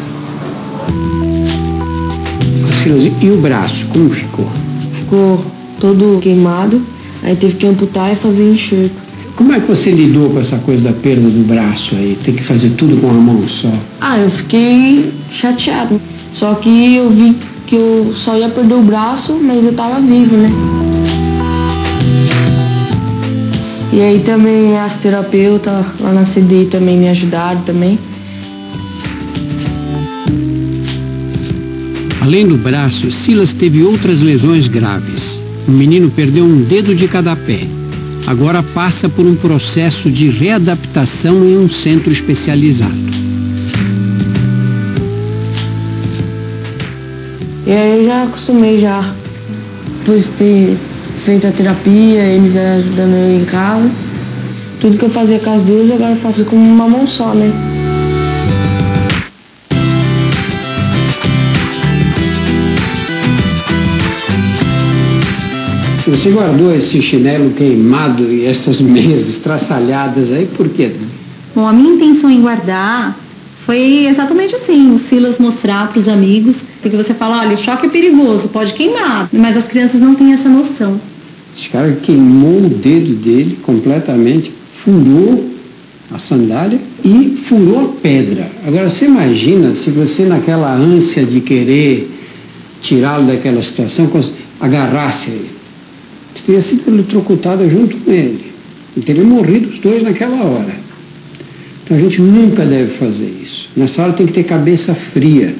E o braço, como ficou? Ficou todo queimado, aí teve que amputar e fazer enxerto. Como é que você lidou com essa coisa da perda do braço aí? Ter que fazer tudo com a mão só? Eu fiquei chateado. Só que eu vi que eu só ia perder o braço, mas eu tava vivo, né? E aí também as terapeutas lá na CDI também me ajudaram também. Além do braço, Silas teve outras lesões graves. O menino perdeu um dedo de cada pé. Agora passa por um processo de readaptação em um centro especializado. E aí eu já acostumei já, depois de ter feito a terapia, eles ajudando eu em casa. Tudo que eu fazia com as 2, agora eu faço com uma mão só, né? Você guardou esse chinelo queimado e essas meias estraçalhadas aí, por quê? Bom, a minha intenção em guardar foi exatamente assim, o Silas mostrar para os amigos, porque você fala, olha, o choque é perigoso, pode queimar, mas as crianças não têm essa noção. Esse cara queimou o dedo dele completamente, furou a sandália e furou a pedra. Agora, você imagina se você, naquela ânsia de querer tirá-lo daquela situação, agarrasse ele. Você teria sido eletrocutada junto com ele. E teria morrido os 2 naquela hora. Então a gente nunca deve fazer isso. Nessa hora tem que ter cabeça fria.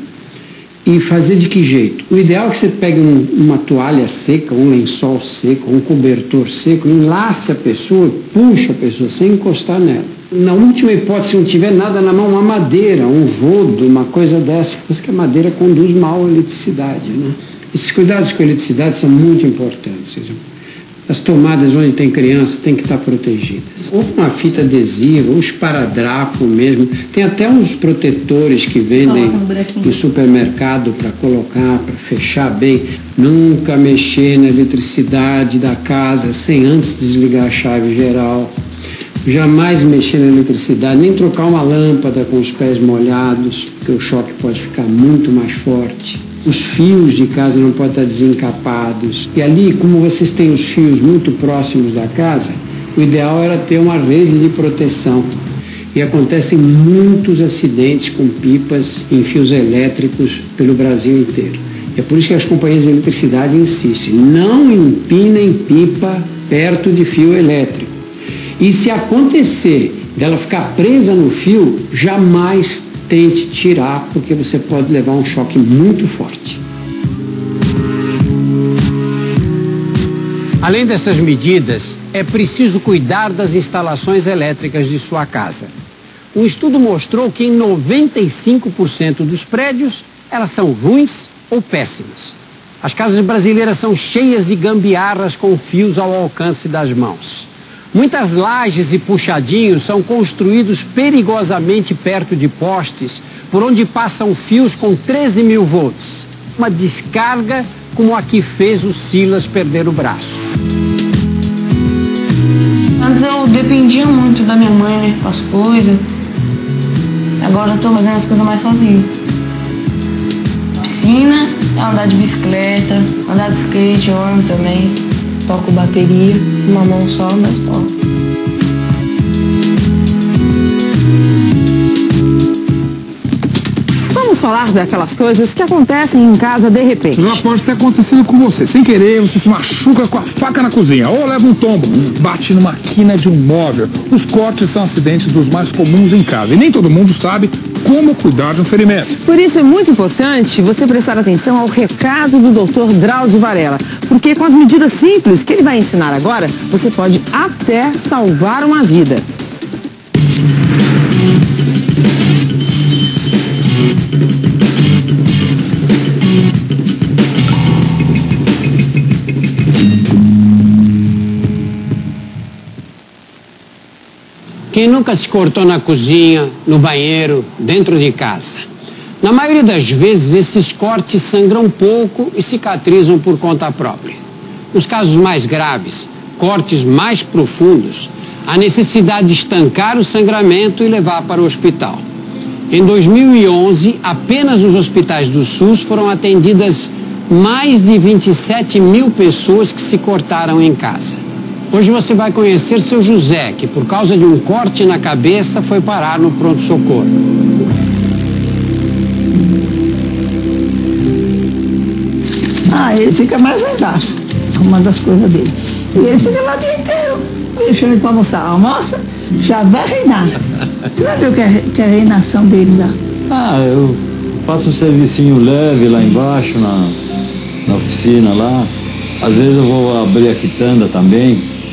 E fazer de que jeito? O ideal é que você pegue uma toalha seca, um lençol seco, um cobertor seco, enlace a pessoa, puxa a pessoa sem encostar nela. Na última hipótese, se não tiver nada na mão, uma madeira, um rodo, uma coisa dessa, porque a madeira conduz mal a eletricidade, né? Esses cuidados com a eletricidade são muito importantes. As tomadas onde tem criança têm que estar protegidas. Ou com uma fita adesiva, ou esparadrapo mesmo. Tem até uns protetores que vendem no supermercado para colocar, para fechar bem. Nunca mexer na eletricidade da casa sem antes desligar a chave geral. Jamais mexer na eletricidade, nem trocar uma lâmpada com os pés molhados, porque o choque pode ficar muito mais forte. Os fios de casa não podem estar desencapados. E ali, como vocês têm os fios muito próximos da casa, o ideal era ter uma rede de proteção. E acontecem muitos acidentes com pipas em fios elétricos pelo Brasil inteiro. É por isso que as companhias de eletricidade insistem, não empinem pipa perto de fio elétrico. E se acontecer dela ficar presa no fio, jamais tente tirar, porque você pode levar um choque muito forte. Além dessas medidas, é preciso cuidar das instalações elétricas de sua casa. Um estudo mostrou que em 95% dos prédios, elas são ruins ou péssimas. As casas brasileiras são cheias de gambiarras com fios ao alcance das mãos. Muitas lajes e puxadinhos são construídos perigosamente perto de postes, por onde passam fios com 13.000 volts. Uma descarga como a que fez o Silas perder o braço. Antes eu dependia muito da minha mãe, né, com as coisas. Agora eu tô fazendo as coisas mais sozinho. Piscina, andar de bicicleta, andar de skate, eu ando também. Toco bateria, uma mão só, mas toco. Vamos falar daquelas coisas que acontecem em casa de repente. Já pode ter acontecido com você. Sem querer, você se machuca com a faca na cozinha ou leva um tombo, bate numa quina de um móvel. Os cortes são acidentes dos mais comuns em casa e nem todo mundo sabe como cuidar de um ferimento. Por isso é muito importante você prestar atenção ao recado do Dr. Drauzio Varella, porque com as medidas simples que ele vai ensinar agora, você pode até salvar uma vida. Quem nunca se cortou na cozinha, no banheiro, dentro de casa? Na maioria das vezes, esses cortes sangram pouco e cicatrizam por conta própria. Nos casos mais graves, cortes mais profundos, há necessidade de estancar o sangramento e levar para o hospital. Em 2011, apenas nos hospitais do SUS foram atendidas mais de 27.000 pessoas que se cortaram em casa. Hoje você vai conhecer seu José, que por causa de um corte na cabeça foi parar no pronto-socorro. Ele fica mais lá embaixo, arrumando as coisas dele. E ele fica lá o dia inteiro, deixando ele para almoçar. Almoça, já vai reinar. Você vai ver o que é a reinação dele lá. Eu faço um servicinho leve lá embaixo, na oficina lá. Às vezes eu vou abrir a quitanda também.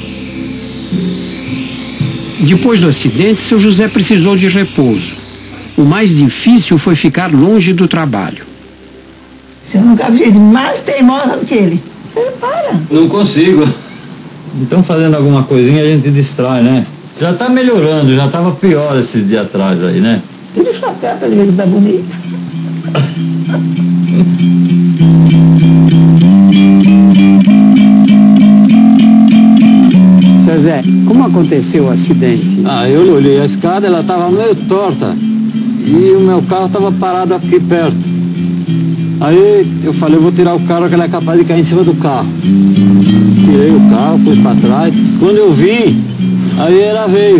Depois do acidente, seu José precisou de repouso. O mais difícil foi ficar longe do trabalho. Eu nunca vi gente mais teimosa do que ele. Ele para. Não consigo. Então, fazendo alguma coisinha, a gente distrai, né? Já tá melhorando, já tava pior esses dias atrás aí, né? Tira o chapéu pra ele ver que tá bonito. Seu Zé, como aconteceu o acidente? Eu olhei a escada, ela estava meio torta e o meu carro estava parado aqui perto. Aí eu falei, eu vou tirar o carro que ela é capaz de cair em cima do carro. Tirei o carro, pus para trás. Quando eu vi, aí ela veio.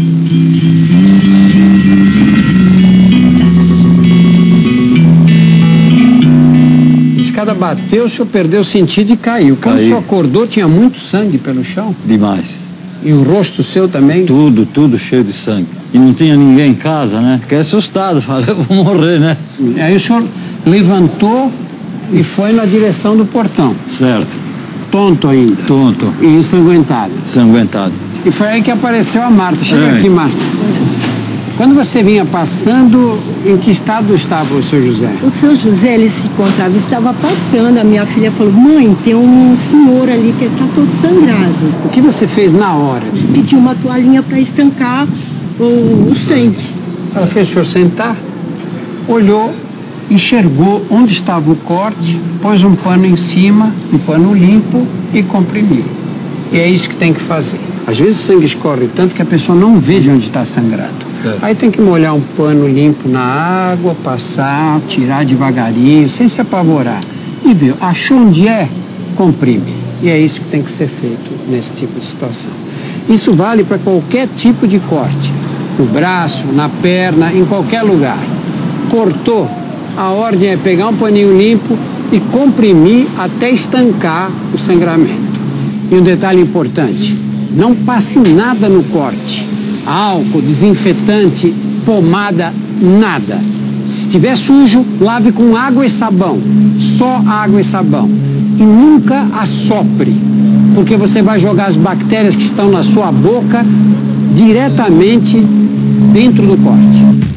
A escada bateu, o senhor perdeu o sentido e caiu. Quando o senhor acordou, tinha muito sangue pelo chão? Demais. E o rosto seu também? Tudo cheio de sangue. E não tinha ninguém em casa, né? Fiquei assustado, falei, eu vou morrer, né? Aí o senhor levantou e foi na direção do portão. Certo. Tonto ainda? Tonto. E ensanguentado? Ensanguentado. E foi aí que apareceu a Marta. Chega aqui, Marta. Quando você vinha passando, em que estado estava o seu José? O seu José, ele se encontrava, estava passando. A minha filha falou, mãe, tem um senhor ali que está todo sangrado. O que você fez na hora? Pedi uma toalhinha para estancar o sangue. Ela fez o senhor sentar, olhou, enxergou onde estava o corte, pôs um pano em cima, um pano limpo e comprimiu. E é isso que tem que fazer. Às vezes o sangue escorre tanto que a pessoa não vê de onde está sangrando. Certo. Aí tem que molhar um pano limpo na água, passar, tirar devagarinho, sem se apavorar. E ver, achou onde é, comprime. E é isso que tem que ser feito nesse tipo de situação. Isso vale para qualquer tipo de corte. No braço, na perna, em qualquer lugar. Cortou, a ordem é pegar um paninho limpo e comprimir até estancar o sangramento. E um detalhe importante, não passe nada no corte. Álcool, desinfetante, pomada, nada. Se estiver sujo, lave com água e sabão. Só água e sabão. E nunca assopre, porque você vai jogar as bactérias que estão na sua boca diretamente dentro do corte.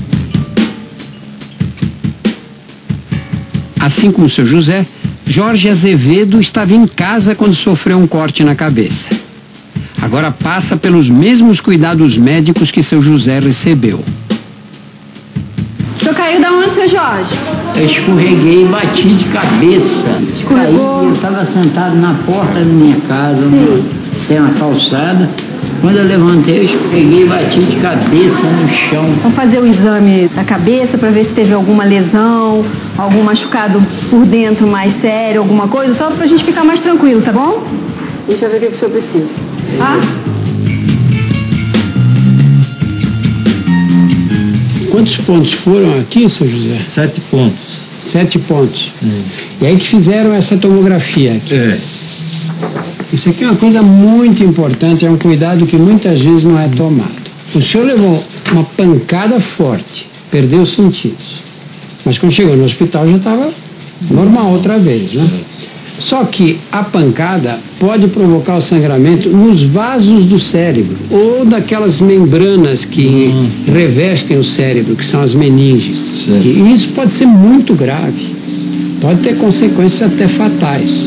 Assim como o seu José, Jorge Azevedo estava em casa quando sofreu um corte na cabeça. Agora passa pelos mesmos cuidados médicos que seu José recebeu. O senhor caiu da onde, seu Jorge? Eu escorreguei e bati de cabeça. Escorregou? Eu estava sentado na porta da minha casa. Sim. Tem uma calçada. Quando eu levantei, eu escorreguei e bati de cabeça no chão. Vamos fazer o exame da cabeça para ver se teve alguma lesão, algum machucado por dentro mais sério, alguma coisa, só pra gente ficar mais tranquilo, tá bom? Deixa eu ver o que o senhor precisa. Tá? Quantos pontos foram aqui, seu José? 7 pontos. 7 pontos. E aí que fizeram essa tomografia aqui. Isso aqui é uma coisa muito importante, é um cuidado que muitas vezes não é tomado. O senhor levou uma pancada forte, perdeu os sentidos. Mas quando chegou no hospital já estava normal outra vez, né? Só que a pancada pode provocar o sangramento nos vasos do cérebro ou daquelas membranas que revestem o cérebro, que são as meninges. E isso pode ser muito grave, pode ter consequências até fatais.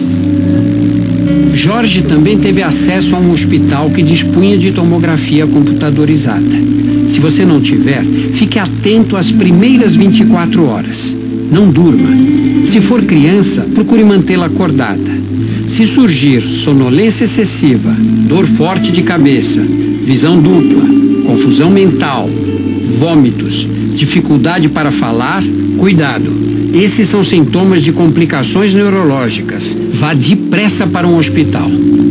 Jorge também teve acesso a um hospital que dispunha de tomografia computadorizada. Se você não tiver, fique atento às primeiras 24 horas. Não durma. Se for criança, procure mantê-la acordada. Se surgir sonolência excessiva, dor forte de cabeça, visão dupla, confusão mental, vômitos, dificuldade para falar, cuidado. Esses são sintomas de complicações neurológicas. Vá depressa para um hospital.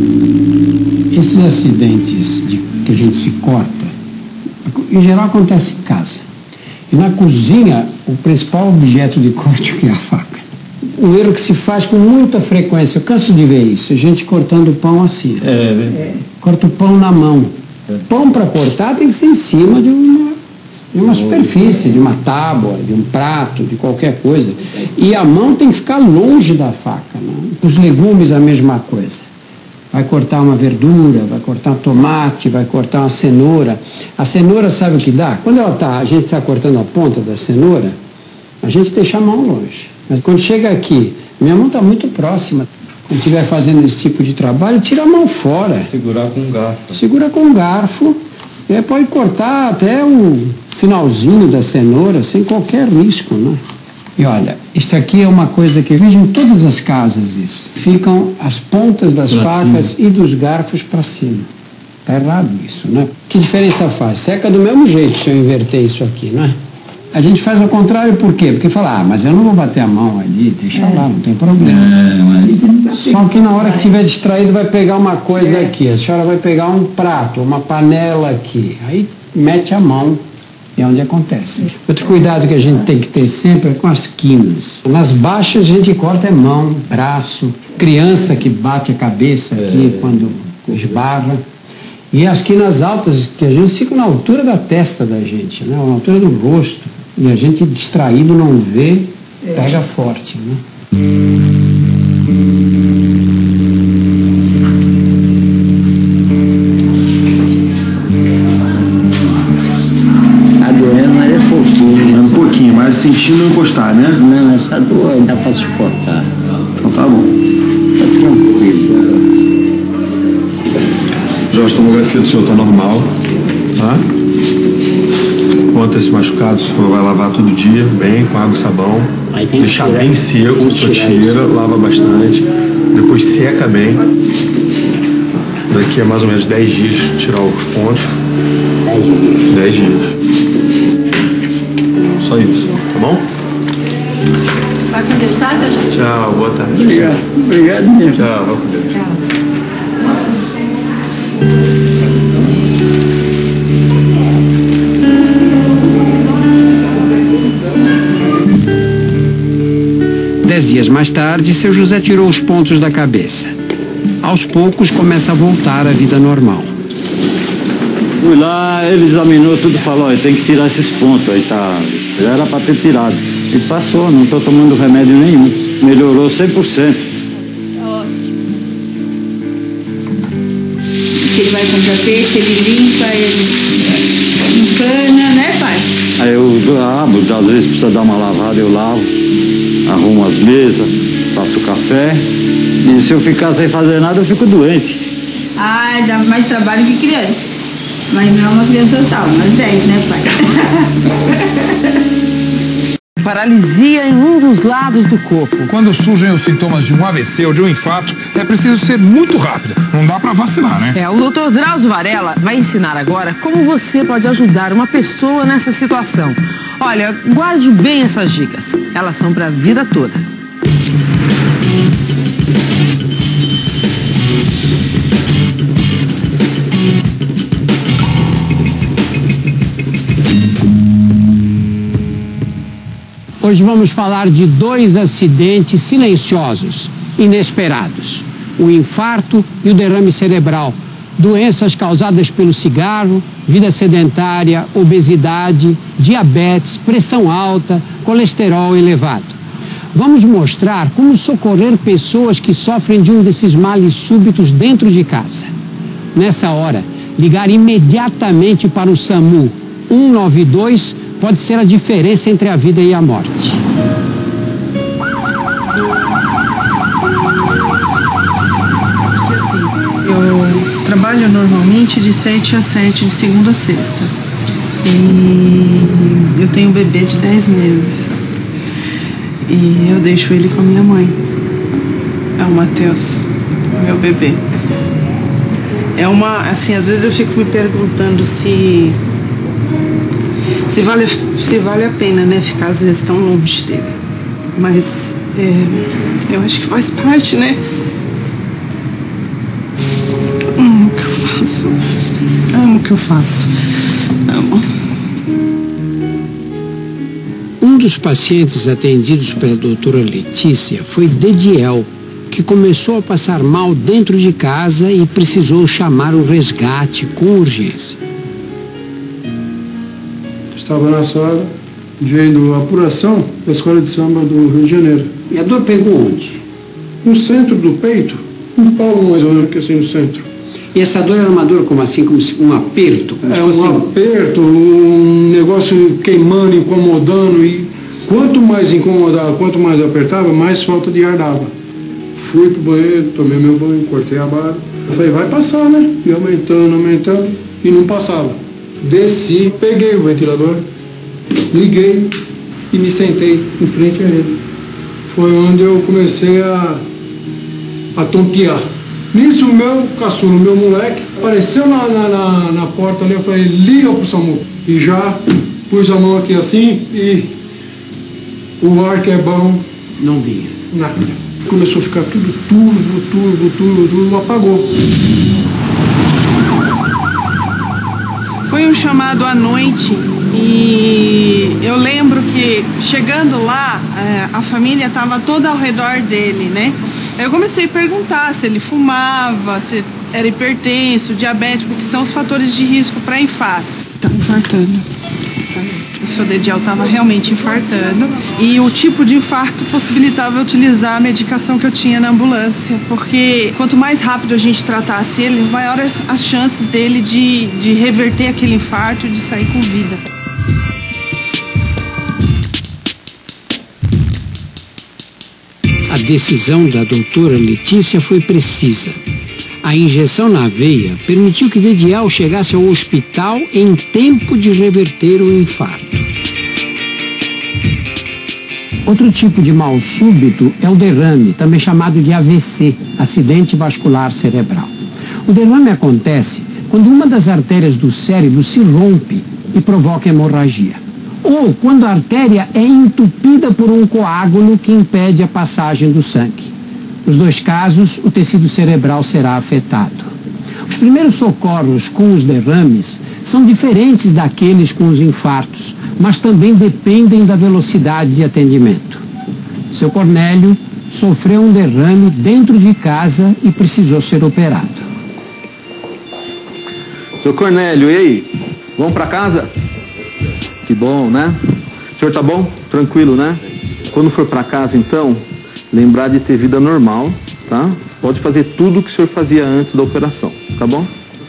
Esses acidentes que a gente se corta, em geral acontece em casa. E na cozinha, o principal objeto de corte é a faca. Um erro que se faz com muita frequência, eu canso de ver isso, a gente cortando o pão assim. Corta o pão na mão. Pão para cortar tem que ser em cima de uma superfície, de uma tábua, de um prato, de qualquer coisa. E a mão tem que ficar longe da faca. Né? Os legumes, a mesma coisa. Vai cortar uma verdura, vai cortar um tomate, vai cortar uma cenoura. A cenoura sabe o que dá? Quando a gente está cortando a ponta da cenoura, a gente deixa a mão longe. Mas quando chega aqui, minha mão está muito próxima. Quando estiver fazendo esse tipo de trabalho, tira a mão fora. Segurar com um garfo. Segura com um garfo. E pode cortar até o finalzinho da cenoura sem qualquer risco, né? E olha, isso aqui é uma coisa que eu vejo em todas as casas isso. Ficam as pontas das facas e dos garfos para cima. Está errado isso, né? Que diferença faz? Seca do mesmo jeito se eu inverter isso aqui, não é? A gente faz ao contrário por quê? Porque fala, mas eu não vou bater a mão ali, deixa lá, não tem problema. Só que na hora que estiver distraído vai pegar uma coisa aqui, a senhora vai pegar um prato, uma panela aqui, aí mete a mão e é onde acontece. Outro cuidado que a gente tem que ter sempre é com as quinas. Nas baixas a gente corta mão, braço, criança que bate a cabeça aqui quando esbarra. E as quinas altas, que às vezes ficam na altura da testa da gente, né? Na altura do rosto. E a gente distraído não vê, pega forte, né? Tá doendo, mas é pouquinho. É um pouquinho, mas sentindo não encostar, né? Não, essa dor dá pra suportar. Então tá bom. Tá tranquilo. Jorge, a tomografia do senhor tá normal, tá? Quanto a esse machucado, o senhor vai lavar todo dia, bem, com água e sabão. Deixar bem seco, o senhor tira, lava bastante. Depois seca bem. Daqui a mais ou menos 10 dias, tirar os pontos. 10 dias. Só isso, tá bom? Vai com Deus, tá, seu Jorge? Tchau, boa tarde. Obrigado mesmo. Tchau, vai com Deus. Tchau. 10 dias mais tarde, seu José tirou os pontos da cabeça. Aos poucos, começa a voltar à vida normal. Fui lá, ele examinou tudo e falou, ó, tem que tirar esses pontos. Aí tá, já era para ter tirado. E passou, não estou tomando remédio nenhum. Melhorou 100%. Ótimo. Ele vai comprar peixe, ele limpa, ele empana, né, pai? Aí eu às vezes precisa dar uma lavada, eu lavo, arrumo as mesas, faço café. E se eu ficar sem fazer nada, eu fico doente. Ah, dá mais trabalho que criança. Mas não é uma criança só, umas 10, né, pai? Paralisia em um dos lados do corpo. Quando surgem os sintomas de um AVC ou de um infarto, é preciso ser muito rápido. Não dá pra vacilar, né? O Dr. Drauzio Varela vai ensinar agora como você pode ajudar uma pessoa nessa situação. Olha, guarde bem essas dicas. Elas são pra vida toda. Hoje vamos falar de 2 acidentes silenciosos, inesperados. O infarto e o derrame cerebral. Doenças causadas pelo cigarro, vida sedentária, obesidade, diabetes, pressão alta, colesterol elevado. Vamos mostrar como socorrer pessoas que sofrem de um desses males súbitos dentro de casa. Nessa hora, ligar imediatamente para o SAMU 192 pode ser a diferença entre a vida e a morte. Porque assim, eu trabalho normalmente de 7 a 7, de segunda a sexta. E eu tenho um bebê de 10 meses. E eu deixo ele com a minha mãe. É o Matheus, meu bebê. É uma, assim, às vezes eu fico me perguntando se vale a pena, né, ficar às vezes tão longe dele. Mas eu acho que faz parte, né? Amo o que eu faço. Amo o que eu faço. Amo. Um dos pacientes atendidos pela doutora Letícia foi Dediel, que começou a passar mal dentro de casa e precisou chamar o resgate com urgência. Estava na sala, vendo a apuração da escola de samba do Rio de Janeiro. E a dor pegou onde? No centro do peito, um palmo mais ou menos que assim no centro. E essa dor era uma dor como assim, como um aperto? Como se fosse um aperto, um negócio queimando, incomodando. E quanto mais incomodava, quanto mais eu apertava, mais falta de ar dava. Fui pro banheiro, tomei meu banho, cortei a barra. Eu falei, vai passar, né? E aumentando, e não passava. Desci, peguei o ventilador, liguei e me sentei em frente a ele. Foi onde eu comecei a tontear. Nisso, o meu caçula, o meu moleque, apareceu na porta ali. Eu falei, liga pro SAMU. E já pus a mão aqui assim e o ar que é bom não vinha. Nada. Começou a ficar tudo turvo, apagou. Foi um chamado à noite e eu lembro que chegando lá, a família estava toda ao redor dele, né? Eu comecei a perguntar se ele fumava, se era hipertenso, diabético, que são os fatores de risco para infarto. Estava infartando. O seu Dediel estava realmente infartando e o tipo de infarto possibilitava eu utilizar a medicação que eu tinha na ambulância, porque quanto mais rápido a gente tratasse ele, maiores as chances dele de reverter aquele infarto e de sair com vida. A decisão da doutora Letícia foi precisa. A injeção na veia permitiu que Dediel chegasse ao hospital em tempo de reverter o infarto. Outro tipo de mal súbito é o derrame, também chamado de AVC, acidente vascular cerebral. O derrame acontece quando uma das artérias do cérebro se rompe e provoca hemorragia. Ou quando a artéria é entupida por um coágulo que impede a passagem do sangue. Nos 2 casos, o tecido cerebral será afetado. Os primeiros socorros com os derrames são diferentes daqueles com os infartos, mas também dependem da velocidade de atendimento. Seu Cornélio sofreu um derrame dentro de casa e precisou ser operado. Seu Cornélio, e aí? Vamos pra casa? Que bom, né? O senhor tá bom? Tranquilo, né? Quando for pra casa, então, lembrar de ter vida normal, tá? Pode fazer tudo o que o senhor fazia antes da operação, tá bom?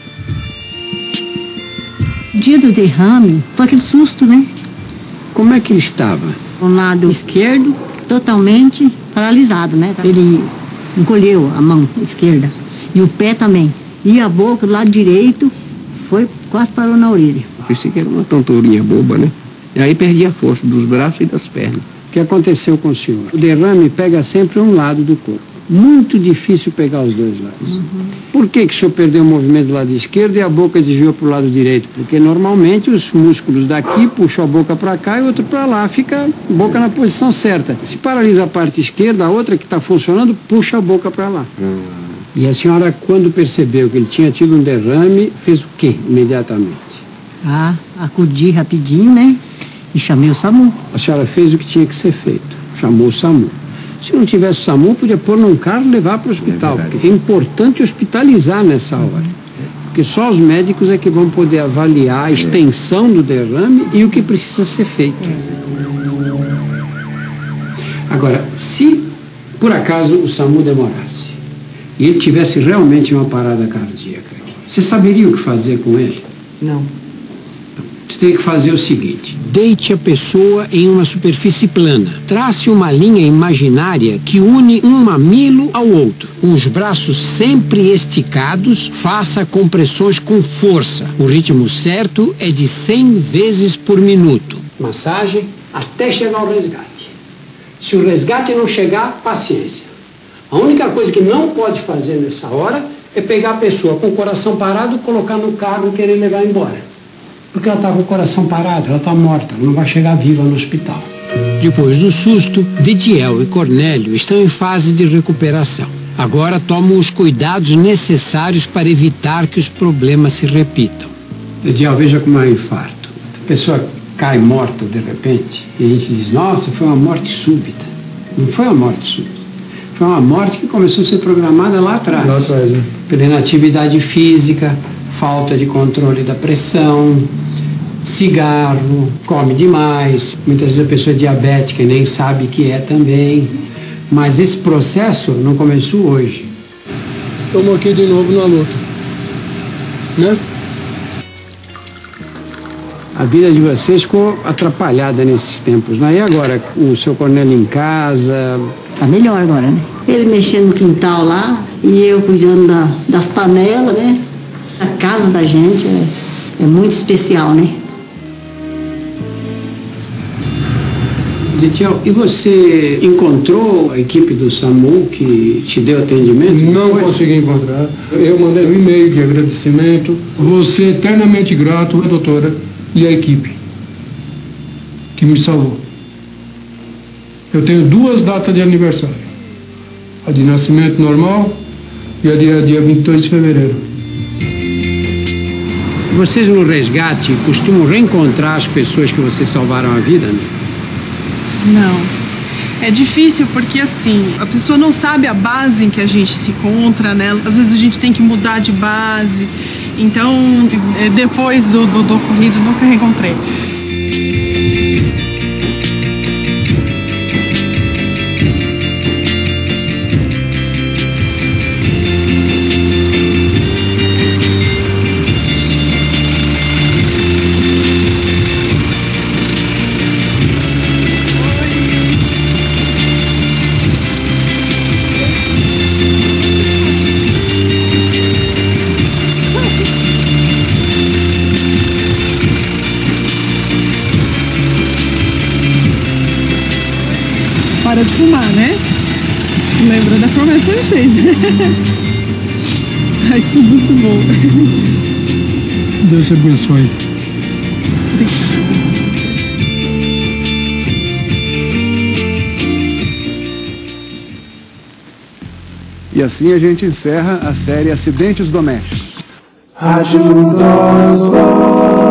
O dia do derrame, foi aquele susto, né? Como é que ele estava? O lado esquerdo, totalmente paralisado, né? Ele encolheu a mão esquerda e o pé também. E a boca do lado direito quase parou na orelha. Pensei que era uma tonturinha boba, né? E aí perdi a força dos braços e das pernas. O que aconteceu com o senhor? O derrame pega sempre um lado do corpo. Muito difícil pegar os dois lados. Por que o senhor perdeu o movimento do lado esquerdo e a boca desviou para o lado direito? Porque normalmente os músculos daqui puxam a boca para cá e o outro para lá. Fica a boca na posição certa. Se paralisa a parte esquerda, a outra que está funcionando puxa a boca para lá. E a senhora, quando percebeu que ele tinha tido um derrame, fez o quê imediatamente? Acudi rapidinho, né? E chamei o SAMU. A senhora fez o que tinha que ser feito. Chamou o SAMU. Se não tivesse o SAMU, podia pôr num carro e levar para o hospital. Porque é importante hospitalizar nessa hora. Porque só os médicos é que vão poder avaliar a extensão do derrame e o que precisa ser feito. Agora, se por acaso o SAMU demorasse e ele tivesse realmente uma parada cardíaca aqui, você saberia o que fazer com ele? Não. Você tem que fazer o seguinte: deite a pessoa em uma superfície plana. Trace uma linha imaginária que une um mamilo ao outro. Com os braços sempre esticados, faça compressões com força. O ritmo certo é de 100 vezes por minuto. Massagem até chegar ao resgate. Se o resgate não chegar, paciência. A única coisa que não pode fazer nessa hora é pegar a pessoa com o coração parado, colocar no carro e querer levar embora. Porque ela está com o coração parado, ela está morta, ela não vai chegar viva no hospital. Depois do susto, Didiel e Cornélio estão em fase de recuperação. Agora tomam os cuidados necessários para evitar que os problemas se repitam. Didiel, veja como é um infarto. A pessoa cai morta de repente e a gente diz, nossa, foi uma morte súbita. Não foi uma morte súbita. Foi uma morte que começou a ser programada lá atrás. Lá atrás, né? Pela inatividade física, falta de controle da pressão, cigarro, come demais. Muitas vezes a pessoa é diabética e nem sabe que é também. Mas esse processo não começou hoje. Estamos aqui de novo na luta, né? A vida de vocês ficou atrapalhada nesses tempos, né? E agora, o seu Cornélio em casa? Tá melhor agora, né? Ele mexendo no quintal lá e eu cuidando das panelas, né? A casa da gente é muito especial, né? Didiel, e você encontrou a equipe do SAMU que te deu atendimento? Não consegui encontrar. Eu mandei um e-mail de agradecimento. Vou ser eternamente grato à doutora e à equipe que me salvou. Eu tenho 2 datas de aniversário. A de nascimento normal e a dia 22 de fevereiro. Vocês no resgate costumam reencontrar as pessoas que vocês salvaram a vida, né? Não. É difícil porque, assim, a pessoa não sabe a base em que a gente se encontra, né? Às vezes a gente tem que mudar de base. Então, depois do ocorrido, nunca reencontrei. Para de fumar, né? Lembra da promessa que ele fez. Ai, isso é muito bom. Deus te abençoe. E assim a gente encerra a série Acidentes Domésticos. Rádio